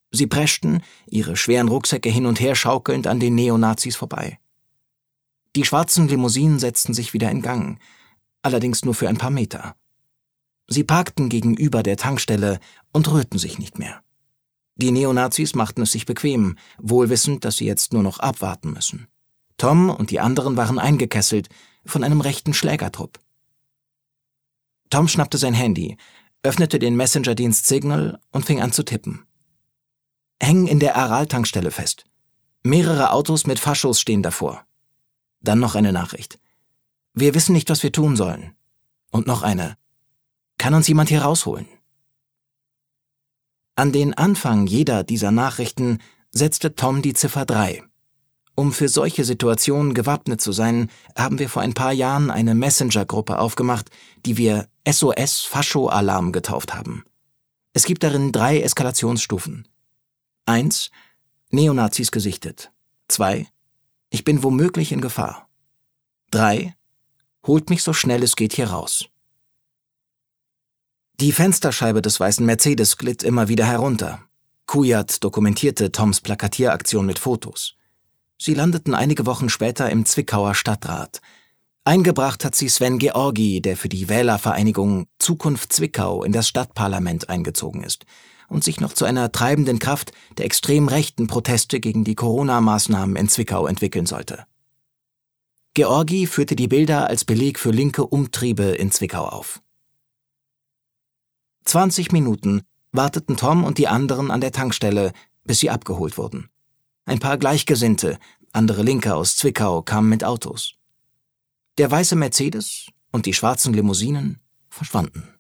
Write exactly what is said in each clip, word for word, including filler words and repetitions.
Sie preschten, ihre schweren Rucksäcke hin und her schaukelnd, an den Neonazis vorbei. Die schwarzen Limousinen setzten sich wieder in Gang, allerdings nur für ein paar Meter. Sie parkten gegenüber der Tankstelle und rührten sich nicht mehr. Die Neonazis machten es sich bequem, wohlwissend, dass sie jetzt nur noch abwarten müssen. Tom und die anderen waren eingekesselt von einem rechten Schlägertrupp. Tom schnappte sein Handy, öffnete den Messenger-Dienst Signal und fing an zu tippen. Hängen in der Aral-Tankstelle fest. Mehrere Autos mit Faschos stehen davor. Dann noch eine Nachricht. Wir wissen nicht, was wir tun sollen. Und noch eine. Kann uns jemand hier rausholen? An den Anfang jeder dieser Nachrichten setzte Tom die Ziffer drei. Um für solche Situationen gewappnet zu sein, haben wir vor ein paar Jahren eine Messenger-Gruppe aufgemacht, die wir S O S Fascho-Alarm getauft haben. Es gibt darin drei Eskalationsstufen. Eins. Neonazis gesichtet. Zwei. Ich bin womöglich in Gefahr. Drei. Holt mich so schnell es geht hier raus. Die Fensterscheibe des weißen Mercedes glitt immer wieder herunter. Kujat dokumentierte Toms Plakatieraktion mit Fotos. Sie landeten einige Wochen später im Zwickauer Stadtrat. Eingebracht hat sie Sven Georgi, der für die Wählervereinigung Zukunft Zwickau in das Stadtparlament eingezogen ist und sich noch zu einer treibenden Kraft der extrem rechten Proteste gegen die Corona-Maßnahmen in Zwickau entwickeln sollte. Georgi führte die Bilder als Beleg für linke Umtriebe in Zwickau auf. zwanzig Minuten warteten Tom und die anderen an der Tankstelle, bis sie abgeholt wurden. Ein paar Gleichgesinnte, andere Linke aus Zwickau, kamen mit Autos. Der weiße Mercedes und die schwarzen Limousinen verschwanden.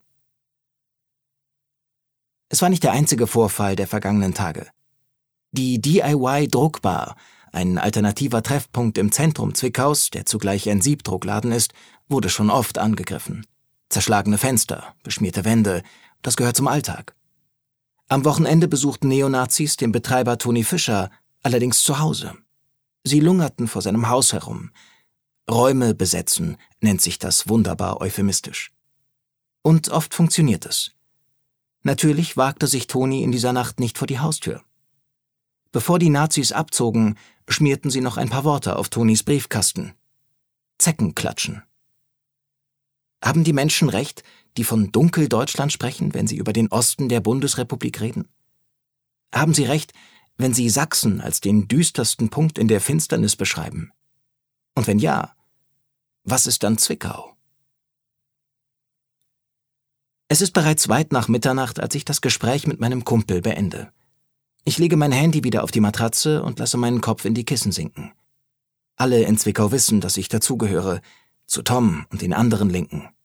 Es war nicht der einzige Vorfall der vergangenen Tage. Die D I Y-Druckbar, ein alternativer Treffpunkt im Zentrum Zwickaus, der zugleich ein Siebdruckladen ist, wurde schon oft angegriffen. Zerschlagene Fenster, beschmierte Wände, das gehört zum Alltag. Am Wochenende besuchten Neonazis den Betreiber Toni Fischer allerdings zu Hause. Sie lungerten vor seinem Haus herum. Räume besetzen nennt sich das wunderbar euphemistisch. Und oft funktioniert es. Natürlich wagte sich Toni in dieser Nacht nicht vor die Haustür. Bevor die Nazis abzogen, schmierten sie noch ein paar Worte auf Tonis Briefkasten. Zeckenklatschen. Haben die Menschen recht, die von Dunkeldeutschland sprechen, wenn sie über den Osten der Bundesrepublik reden? Haben sie recht, wenn sie Sachsen als den düstersten Punkt in der Finsternis beschreiben? Und wenn ja, was ist dann Zwickau? Es ist bereits weit nach Mitternacht, als ich das Gespräch mit meinem Kumpel beende. Ich lege mein Handy wieder auf die Matratze und lasse meinen Kopf in die Kissen sinken. Alle in Zwickau wissen, dass ich dazugehöre, zu Tom und den anderen Linken.